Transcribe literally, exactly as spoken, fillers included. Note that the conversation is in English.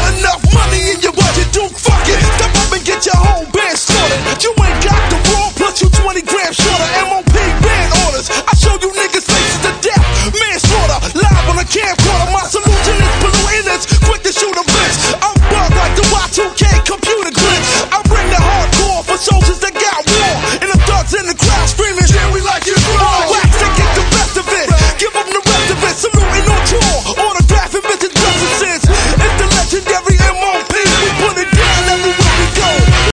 enough money in your budget, dude, fuck it. Step up and get your whole band sorted. You ain't got the raw, plus you twenty grams shorter. M O P band orders. I show you niggas faces to death. Manslaughter, live on the camp.